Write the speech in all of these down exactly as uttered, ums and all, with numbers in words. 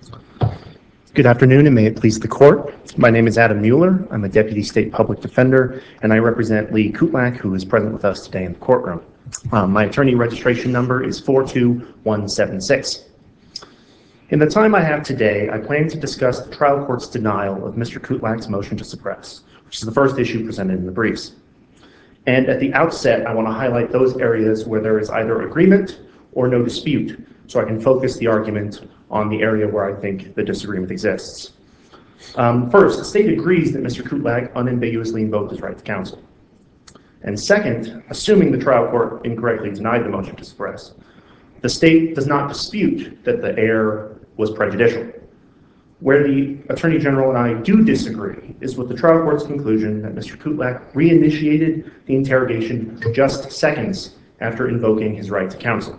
Good afternoon, and may it please the court. My name is Adam Mueller. I'm a Deputy State Public Defender, and I represent Lee Kutlak, who is present with us today in the courtroom. Um, my attorney registration number is four two one seven six. In the time I have today, I plan to discuss the trial court's denial of Mister Kutlak's motion to suppress, which is the first issue presented in the briefs. And at the outset, I want to highlight those areas where there is either agreement or no dispute, so I can focus the argument on the area where I think the disagreement exists. Um, first, the state agrees that Mister Kutlak unambiguously invoked his right to counsel. And second, assuming the trial court incorrectly denied the motion to suppress, the state does not dispute that the error was prejudicial. Where the Attorney General and I do disagree is with the trial court's conclusion that Mister Kutlak reinitiated the interrogation just seconds after invoking his right to counsel.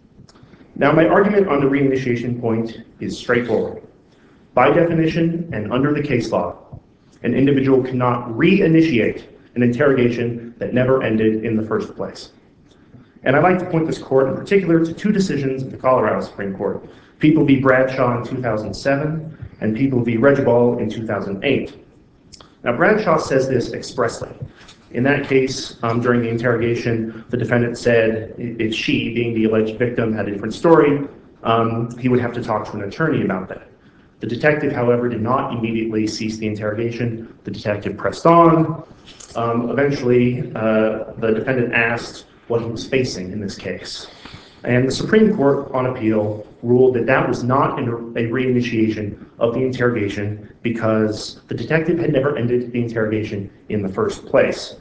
Now, my argument on the reinitiation point is straightforward. By definition, and under the case law, an individual cannot reinitiate an interrogation that never ended in the first place. And I'd like to point this court in particular to two decisions of the Colorado Supreme Court, People v. Bradshaw in two thousand seven and People v. Regibald in two thousand eight. Now, Bradshaw says this expressly. In that case, um, during the interrogation, the defendant said if she, being the alleged victim, had a different story, um, he would have to talk to an attorney about that. The detective, however, did not immediately cease the interrogation. The detective pressed on. Um, eventually, uh, the defendant asked what he was facing in this case. And the Supreme Court on appeal ruled that that was not a reinitiation of the interrogation because the detective had never ended the interrogation in the first place.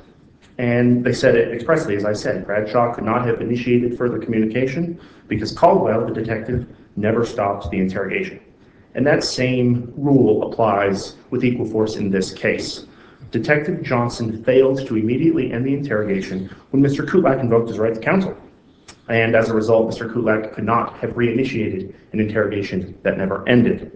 And they said it expressly, as I said, Bradshaw could not have initiated further communication because Caldwell, the detective, never stopped the interrogation. And that same rule applies with equal force in this case. Detective Johnson failed to immediately end the interrogation when Mister Kutlak invoked his right to counsel. And as a result, Mister Kutlak could not have reinitiated an interrogation that never ended.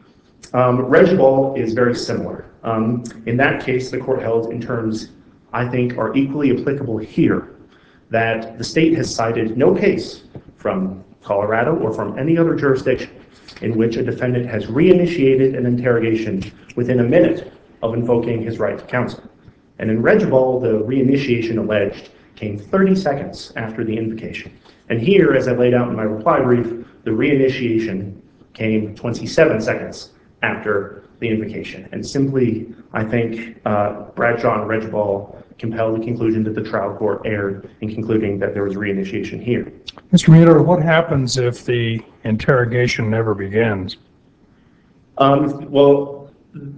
Um, Regibald is very similar. Um, in that case, the court held in terms I think are equally applicable here, that the state has cited no case from Colorado or from any other jurisdiction in which a defendant has reinitiated an interrogation within a minute of invoking his right to counsel. And in Regibald, the reinitiation alleged came thirty seconds after the invocation. And here, as I laid out in my reply brief, the reinitiation came twenty-seven seconds after the invocation. And simply, I think uh, Bradshaw and Regibald compel the conclusion that the trial court erred in concluding that there was reinitiation here. Mister Mueller, what happens if the interrogation never begins? Um, well,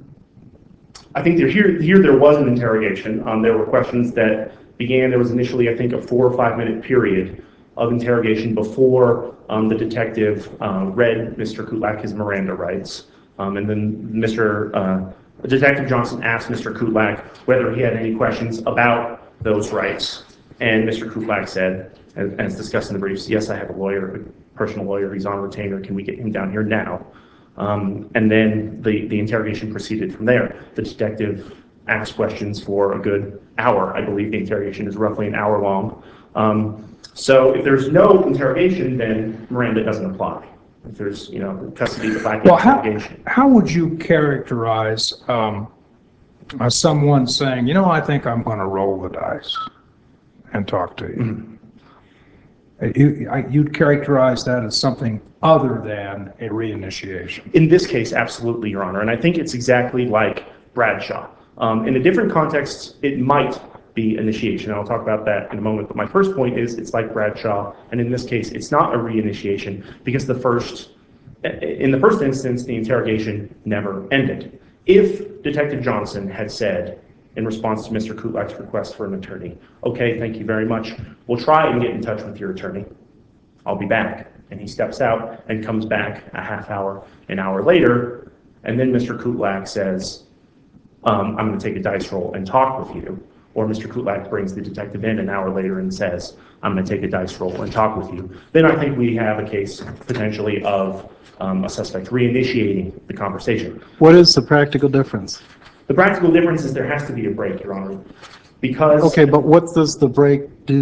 I think there, here, here there was an interrogation. Um, there were questions that began. There was initially, I think, a four or five minute period of interrogation before um, the detective uh, read Mister Kutlak his Miranda rights. Um, and then Mister Uh, Detective Johnson asked Mister Kutlak whether he had any questions about those rights. And Mister Kutlak said, as, as discussed in the briefs, yes, I have a lawyer, a personal lawyer. He's on retainer. Can we get him down here now? Um, and then the, the interrogation proceeded from there. The detective asked questions for a good hour. I believe the interrogation is roughly an hour long. Um, so if there's no interrogation, then Miranda doesn't apply. If there's, you know, custody of the well, how, interrogation. How would you characterize um, uh, someone saying, you know, I think I'm going to roll the dice and talk to you? Mm-hmm. you I, you'd characterize that as something other than a reinitiation? In this case, absolutely, Your Honor. And I think it's exactly like Bradshaw. Um, in a different context, it might be initiation. I'll talk about that in a moment. But my first point is it's like Bradshaw. And in this case, it's not a reinitiation because the first, in the first instance, the interrogation never ended. If Detective Johnson had said, in response to Mister Kutlak's request for an attorney, okay, thank you very much. We'll try and get in touch with your attorney. I'll be back. And he steps out and comes back a half hour, an hour later. And then Mister Kutlak says, um, I'm going to take a dice roll and talk with you. Or Mister Kutlak brings the detective in an hour later and says, I'm going to take a dice roll and talk with you. Then I think we have a case potentially of um, a suspect reinitiating the conversation. What is the practical difference? The practical difference is there has to be a break, Your Honor. Because okay, but what does the break do?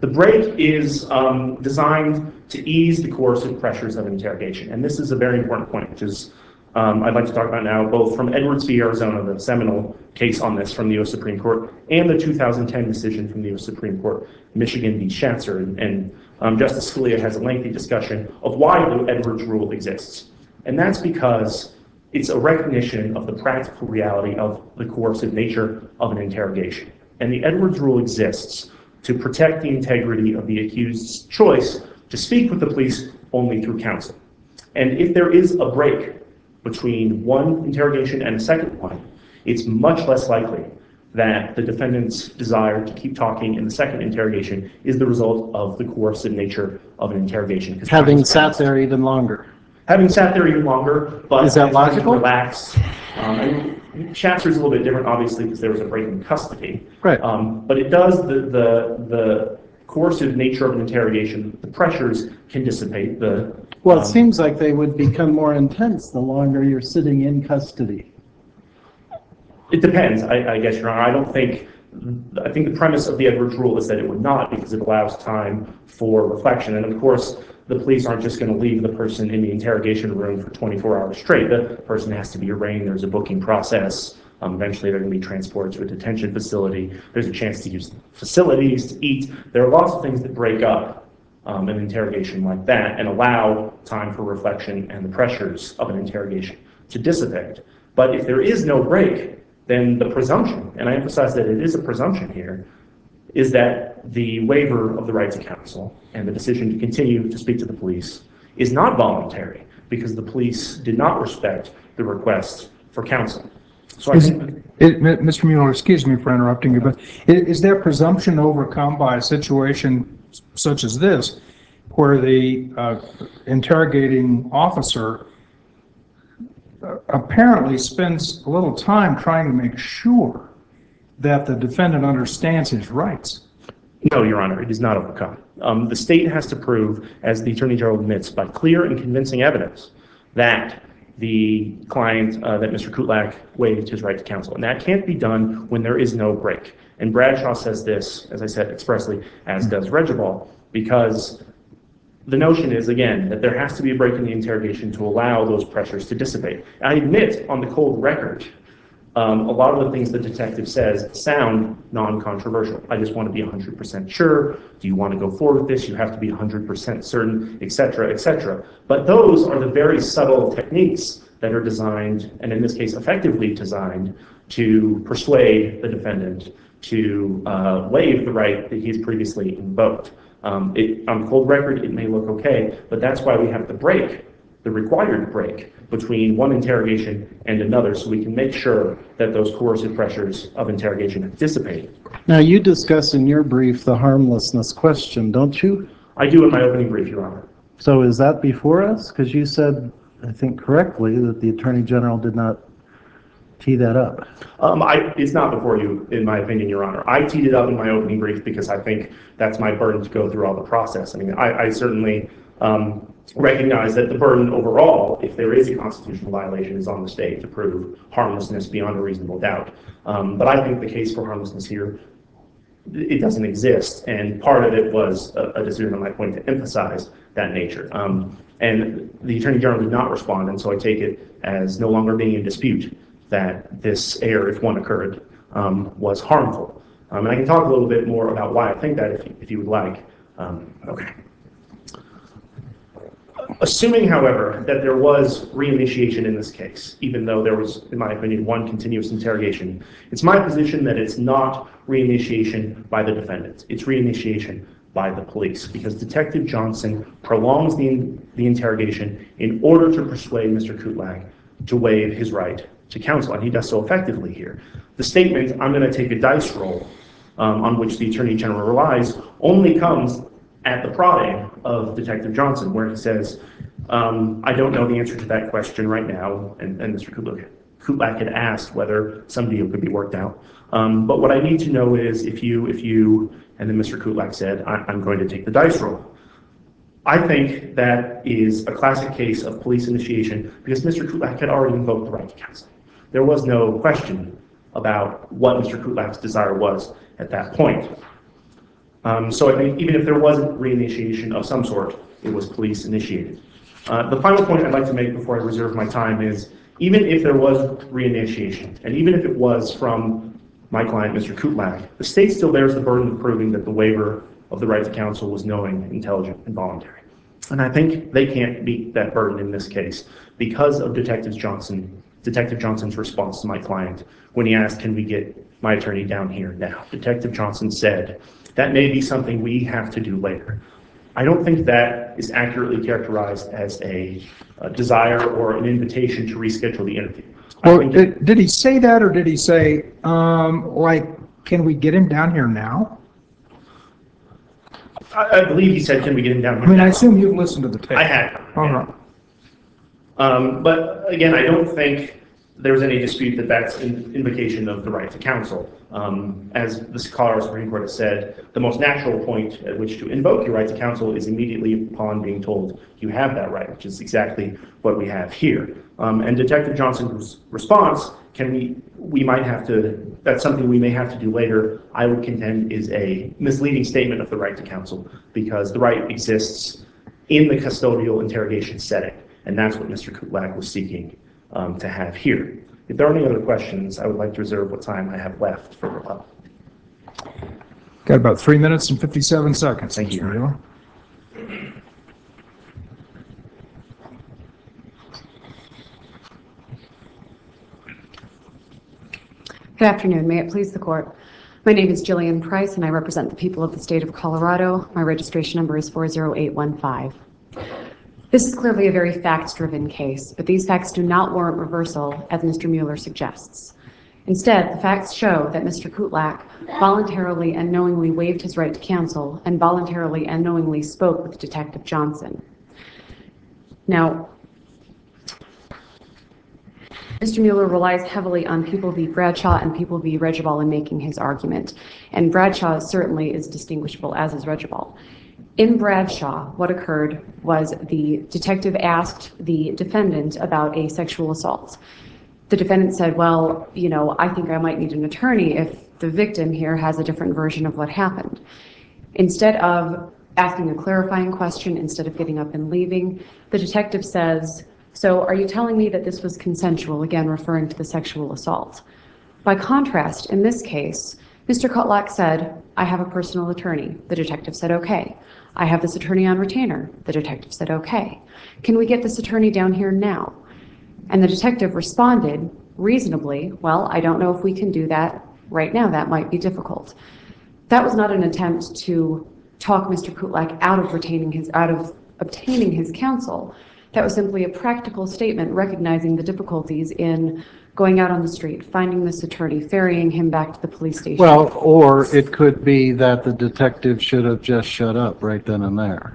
The break is um, designed to ease the coercive pressures of interrogation. And this is a very important point, which is um, I'd like to talk about now, both from Edwards v. Arizona, the seminal case on this from the U S Supreme Court, and the two thousand ten decision from the U S Supreme Court, Michigan v. Schatzer. And, and um, Justice Scalia has a lengthy discussion of why the Edwards rule exists. And that's because it's a recognition of the practical reality of the coercive nature of an interrogation. And the Edwards rule exists to protect the integrity of the accused's choice to speak with the police only through counsel. And if there is a break between one interrogation and a second one, it's much less likely that the defendant's desire to keep talking in the second interrogation is the result of the coercive nature of an interrogation. Having sat there even longer. Having sat there even longer, but is that logical? Relax. Um, and Schatzer's a little bit different, obviously, because there was a break in custody. Right. Um, but it does the the the coercive nature of an interrogation. The pressures can dissipate. The well, it um, seems like they would become more intense the longer you're sitting in custody. It depends, I, I guess, Your Honor. I don't think. I think the premise of the Edwards rule is that it would not, because it allows time for reflection. And of course, the police aren't just going to leave the person in the interrogation room for twenty-four hours straight. The person has to be arraigned. There's a booking process. Um, eventually, they're going to be transported to a detention facility. There's a chance to use facilities to eat. There are lots of things that break up um, an interrogation like that and allow time for reflection and the pressures of an interrogation to dissipate. But if there is no break, then the presumption, and I emphasize that it is a presumption here, is that the waiver of the right to counsel and the decision to continue to speak to the police is not voluntary because the police did not respect the request for counsel. So I Is, think, it, Mister Mueller, excuse me for interrupting you, but is, is there presumption overcome by a situation such as this, where the uh, interrogating officer uh, apparently spends a little time trying to make sure that the defendant understands his rights? no, Your Honor, it is not overcome. Um, the state has to prove, as the Attorney General admits, by clear and convincing evidence, that the client, uh, that Mister Kutlak waived his right to counsel. And that can't be done when there is no break. And Bradshaw says this, as I said expressly, as does Regibald, because the notion is, again, that there has to be a break in the interrogation to allow those pressures to dissipate. I admit, on the cold record, Um, a lot of the things the detective says sound non-controversial. I just want to be one hundred percent sure. Do you want to go forward with this? You have to be one hundred percent certain, et cetera, et cetera. But those are the very subtle techniques that are designed, and in this case effectively designed, to persuade the defendant to uh, waive the right that he's previously invoked. Um, it, on cold record, it may look okay, but that's why we have the break, the required break between one interrogation and another, so we can make sure that those coercive pressures of interrogation have dissipated. Now, you discuss in your brief the harmlessness question, don't you? I do in my opening brief, Your Honor. So is that before us? Because you said, I think correctly, that the Attorney General did not tee that up. Um, I, it's not before you, in my opinion, Your Honor. I teed it up in my opening brief because I think that's my burden to go through all the process. I mean, I, I certainly um, recognize that the burden overall, if there is a constitutional violation, is on the state to prove harmlessness beyond a reasonable doubt. Um, but I think the case for harmlessness here, it doesn't exist, and part of it was a, a decision on my point to emphasize that nature. Um, and the Attorney General did not respond, and so I take it as no longer being in dispute that this error, if one occurred, um, was harmful. Um, and I can talk a little bit more about why I think that if you, if you would like. Um, okay. Assuming, however, that there was reinitiation in this case, even though there was, in my opinion, one continuous interrogation, it's my position that it's not reinitiation by the defendant. It's reinitiation by the police, because Detective Johnson prolongs the, the interrogation in order to persuade Mister Kutlak to waive his right to counsel, and he does so effectively here. The statement, "I'm going to take a dice roll," um, on which the Attorney General relies, only comes at the prodding of Detective Johnson, where he says, um, I don't know the answer to that question right now, and, and Mister Kutlak, Kutlak had asked whether some deal could be worked out. Um, but what I need to know is if you, if you, and then Mister Kutlak said, I, I'm going to take the dice roll. I think that is a classic case of police initiation because Mister Kutlak had already invoked the right to counsel. There was no question about what Mister Kutlak's desire was at that point. Um, so I think even if there wasn't reinitiation of some sort, it was police initiated. Uh, the final point I'd like to make before I reserve my time is, even if there was reinitiation, and even if it was from my client, Mister Kutlak, the state still bears the burden of proving that the waiver of the right to counsel was knowing, intelligent, and voluntary. And I think they can't meet that burden in this case because of Detective Johnson, Detective Johnson's response to my client when he asked, can we get my attorney down here now? Detective Johnson said, that may be something we have to do later. I don't think that is accurately characterized as a, a desire or an invitation to reschedule the interview. Well, did, did he say that, or did he say, um, like, can we get him down here now? I, I believe he said, can we get him down here I mean, now? I assume you've listened to the tape. I had. All right. Um, but again, I don't think there's any dispute that that's an invocation of the right to counsel. Um, as the Colorado Supreme Court has said, the most natural point at which to invoke your right to counsel is immediately upon being told you have that right, which is exactly what we have here. Um, and Detective Johnson's response, can we, we might have to, that's something we may have to do later, I would contend is a misleading statement of the right to counsel, because the right exists in the custodial interrogation setting. And that's what Mister Kutlak was seeking um, to have here. If there are any other questions, I would like to reserve what time I have left for rebuttal. Got about three minutes and fifty-seven seconds. Thank you. Mueller. Good afternoon. May it please the court. My name is Jillian Price, and I represent the people of the state of Colorado. My registration number is four zero eight one five. This is clearly a very facts-driven case, but these facts do not warrant reversal, as Mister Mueller suggests. Instead, the facts show that Mister Kutlak voluntarily and knowingly waived his right to counsel and voluntarily and knowingly spoke with Detective Johnson. Now, Mister Mueller relies heavily on People v. Bradshaw and People v. Regibal in making his argument, and Bradshaw certainly is distinguishable, as is Regibal. In Bradshaw, what occurred was the detective asked the defendant about a sexual assault. The defendant said, well, you know, I think I might need an attorney if the victim here has a different version of what happened. Instead of asking a clarifying question, instead of getting up and leaving, the detective says, so are you telling me that this was consensual, again referring to the sexual assault? By contrast, in this case, Mister Kutlak said, I have a personal attorney. The detective said, okay. I have this attorney on retainer. The detective said, okay. Can we get this attorney down here now? And the detective responded reasonably, well, I don't know if we can do that right now. That might be difficult. That was not an attempt to talk Mister Kutlak out of retaining his, out of obtaining his counsel. That was simply a practical statement recognizing the difficulties in going out on the street, finding this attorney, ferrying him back to the police station. Well, or it could be that the detective should have just shut up right then and there.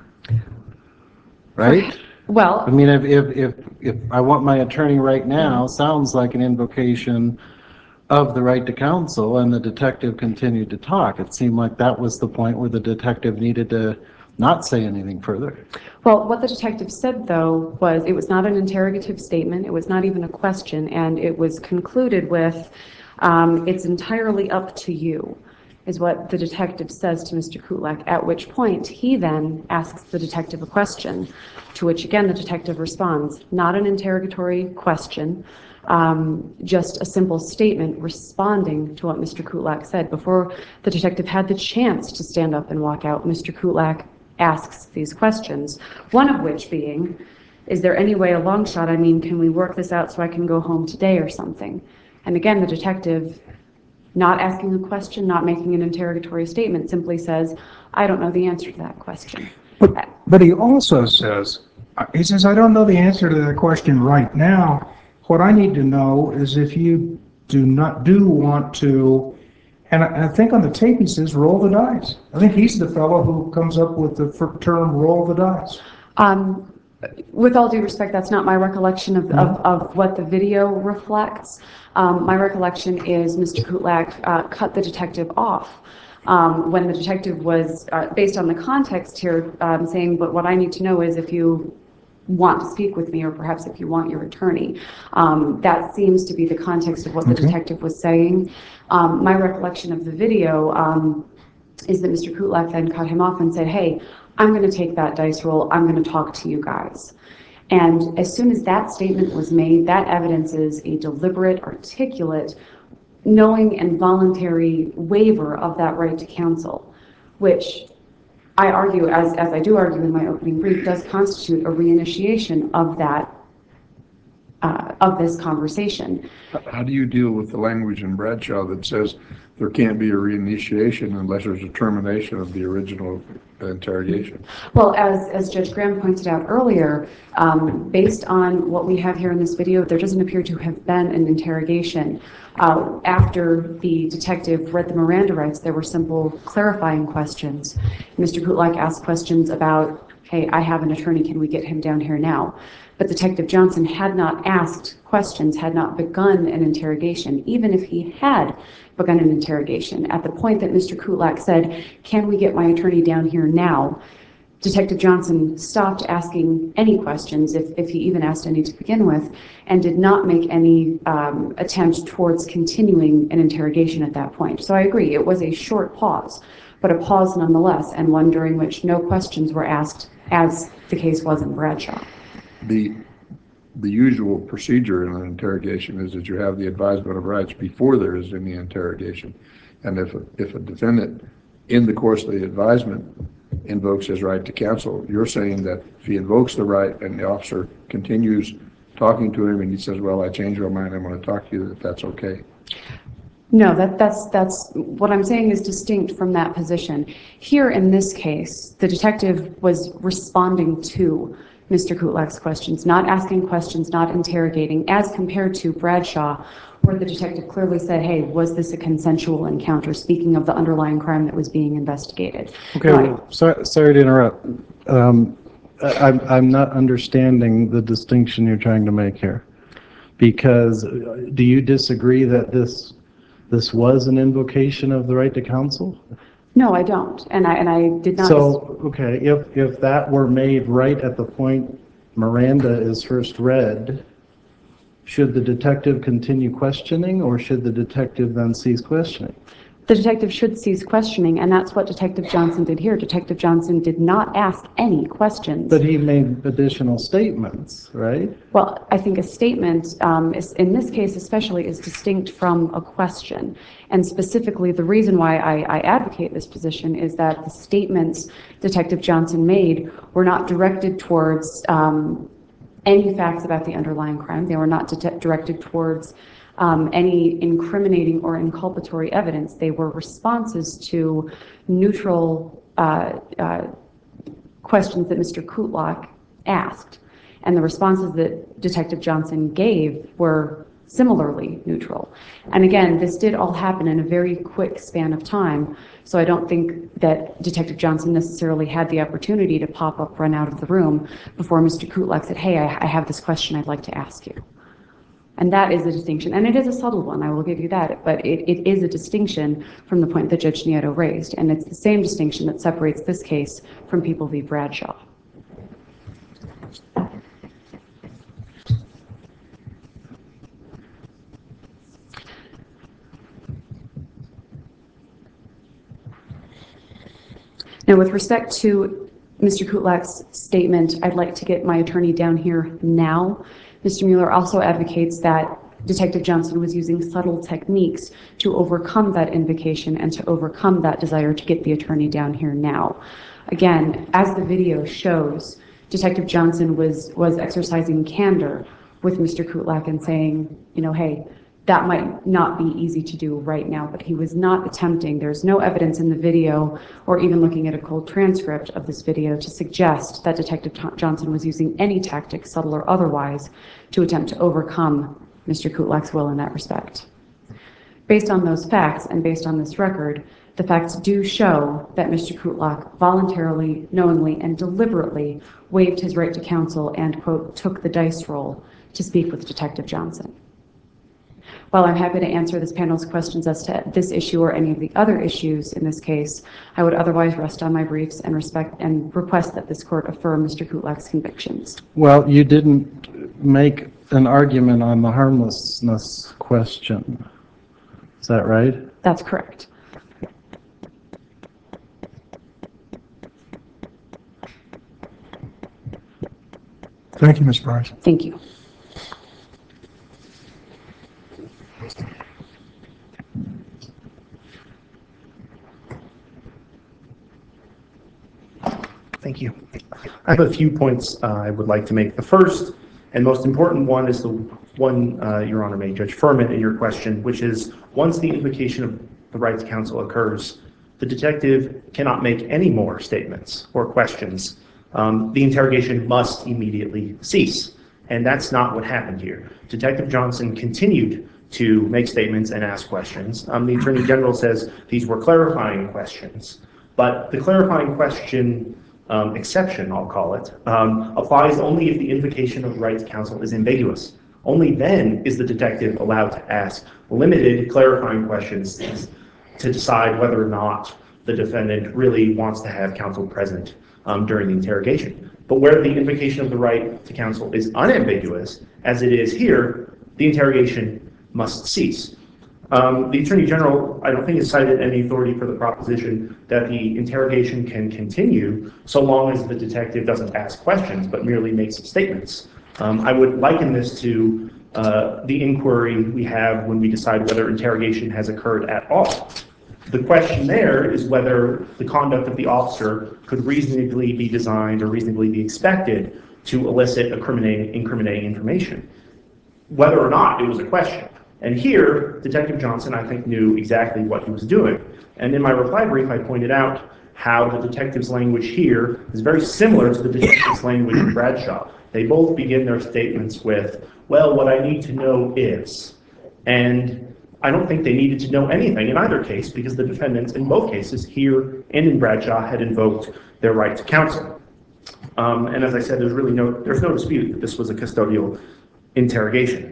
Right? Well, I mean, if, if, if, if I want my attorney right now, sounds like an invocation of the right to counsel, and the detective continued to talk. It seemed like that was the point where the detective needed to not say anything further. Well, what the detective said, though, was it was not an interrogative statement. It was not even a question, and it was concluded with, um, it's entirely up to you, is what the detective says to Mister Kutlak, at which point he then asks the detective a question, to which, again, the detective responds. Not an interrogatory question, um, just a simple statement responding to what Mister Kutlak said. Before the detective had the chance to stand up and walk out, Mister Kutlak asks these questions, one of which being, is there any way, a long shot, I mean, can we work this out so I can go home today or something? And again, the detective, not asking a question, not making an interrogatory statement, simply says, I don't know the answer to that question. But, but he also says, he says, I don't know the answer to that question right now. What I need to know is if you do not do want to, and I, I think on the tape he says, roll the dice. I think he's the fellow who comes up with the term roll the dice. Um, with all due respect, that's not my recollection of, mm-hmm. of, of what the video reflects. Um, my recollection is Mister Kutlak uh, cut the detective off. Um, when the detective was, uh, based on the context here, um, saying, but what I need to know is if you want to speak with me, or perhaps if you want your attorney. Um, that seems to be the context of what the okay. detective was saying. Um, my recollection of the video, um, is that Mister Kutlak then cut him off and said, hey, I'm going to take that dice roll. I'm going to talk to you guys. And as soon as that statement was made, that evidences a deliberate, articulate, knowing and voluntary waiver of that right to counsel, which I argue, as, as I do argue in my opening brief, does constitute a reinitiation of that, uh, of this conversation. How do you deal with the language in Bradshaw that says there can't be a reinitiation unless there's a termination of the original interrogation? Well, as, as Judge Graham pointed out earlier, um, based on what we have here in this video, there doesn't appear to have been an interrogation. Uh, after the detective read the Miranda rights, there were simple clarifying questions. Mister Kutlak asked questions about, hey, I have an attorney, can we get him down here now? But Detective Johnson had not asked questions, had not begun an interrogation, even if he had begun an interrogation. At the point that Mister Kutlak said, can we get my attorney down here now? Detective Johnson stopped asking any questions, if, if he even asked any to begin with, and did not make any um, attempt towards continuing an interrogation at that point. So I agree, it was a short pause, but a pause nonetheless, and one during which no questions were asked, as the case was in Bradshaw. The, the usual procedure in an interrogation is that you have the advisement of rights before there is any interrogation. And if a, if a defendant, in the course of the advisement, invokes his right to counsel, you're saying that if he invokes the right and the officer continues talking to him and he says, well, I changed my mind, I want to talk to you, that that's okay? No, that, that's, that's, what I'm saying is distinct from that position. Here in this case, the detective was responding to Mister Kutlak's questions, not asking questions, not interrogating, as compared to Bradshaw, where the detective clearly said, hey, was this a consensual encounter, speaking of the underlying crime that was being investigated. Okay, well, so, sorry to interrupt. Um, I, I'm, I'm not understanding the distinction you're trying to make here. Because uh, do you disagree that this, this was an invocation of the right to counsel? No, I don't, and I, and I did not. So, okay, if, if that were made right at the point Miranda is first read, should the detective continue questioning, or should the detective then cease questioning? The detective should cease questioning, and that's what Detective Johnson did here. Detective Johnson did not ask any questions. But he made additional statements, right? Well, I think a statement, um, is, in this case especially, is distinct from a question. And specifically, the reason why I, I advocate this position is that the statements Detective Johnson made were not directed towards um, any facts about the underlying crime. They were not directed towards Um, any incriminating or inculpatory evidence. They were responses to neutral uh, uh, questions that Mister Kutlak asked. And the responses that Detective Johnson gave were similarly neutral. And again, this did all happen in a very quick span of time, so I don't think that Detective Johnson necessarily had the opportunity to pop up, run out of the room before Mister Kutlak said, hey, I, I have this question I'd like to ask you. And that is a distinction, and it is a subtle one, I will give you that, but it, it is a distinction from the point that Judge Nieto raised, and it's the same distinction that separates this case from People v. Bradshaw. Now, with respect to Mister Kutlak's statement, I'd like to get my attorney down here now. Mister Mueller also advocates that Detective Johnson was using subtle techniques to overcome that invocation and to overcome that desire to get the attorney down here now. Again, as the video shows, Detective Johnson was, was exercising candor with Mister Kutlak and saying, you know, hey, that might not be easy to do right now, but he was not attempting. There's no evidence in the video or even looking at a cold transcript of this video to suggest that Detective Johnson was using any tactics, subtle or otherwise, to attempt to overcome Mister Kutlak's will in that respect. Based on those facts and based on this record, the facts do show that Mister Kutlak voluntarily, knowingly, and deliberately waived his right to counsel and, quote, took the dice roll to speak with Detective Johnson. While I'm happy to answer this panel's questions as to this issue or any of the other issues in this case, I would otherwise rest on my briefs and respect and request that this court affirm Mister Kutlak's convictions. Well, you didn't make an argument on the harmlessness question. Is that right? That's correct. Thank you, Miz Price. Thank you. Thank you. I have a few points uh, I would like to make. The first and most important one is the one uh, Your Honor made, Judge Furman, in your question, which is once the invocation of the right to counsel occurs, the detective cannot make any more statements or questions. Um, the interrogation must immediately cease. And that's not what happened here. Detective Johnson continued to make statements and ask questions. Um, the Attorney General says these were clarifying questions, but the clarifying question um, exception, I'll call it, um, applies only if the invocation of the right to counsel is ambiguous. Only then is the detective allowed to ask limited clarifying questions to decide whether or not the defendant really wants to have counsel present um, during the interrogation. But where the invocation of the right to counsel is unambiguous, as it is here, the interrogation must cease. Um, the Attorney General, I don't think, has cited any authority for the proposition that the interrogation can continue so long as the detective doesn't ask questions but merely makes statements. Um, I would liken this to uh, the inquiry we have when we decide whether interrogation has occurred at all. The question there is whether the conduct of the officer could reasonably be designed or reasonably be expected to elicit incriminating, incriminating information, whether or not it was a question. And here, Detective Johnson, I think, knew exactly what he was doing. And in my reply brief, I pointed out how the detective's language here is very similar to the detective's language in Bradshaw. They both begin their statements with, well, what I need to know is. And I don't think they needed to know anything in either case because the defendants in both cases here and in Bradshaw had invoked their right to counsel. Um, and as I said, there's really no, there's no dispute that this was a custodial interrogation.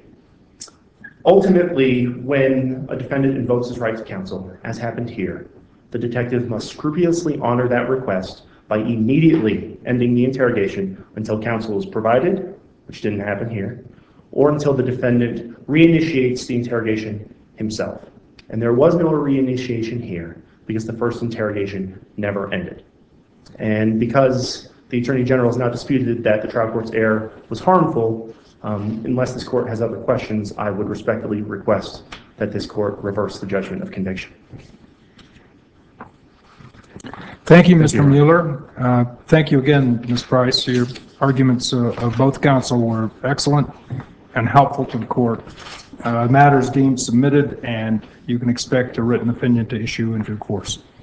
Ultimately, when a defendant invokes his right to counsel, as happened here, the detective must scrupulously honor that request by immediately ending the interrogation until counsel is provided, which didn't happen here, or until the defendant reinitiates the interrogation himself. And there was no reinitiation here because the first interrogation never ended. And because the Attorney General has now disputed that the trial court's error was harmful, um, unless this court has other questions, I would respectfully request that this court reverse the judgment of conviction. Thank you, Mister Mueller. Uh, thank you again, Miz Price. Your arguments uh, of both counsel were excellent and helpful to the court. Uh, matters deemed submitted, and you can expect a written opinion to issue in due course.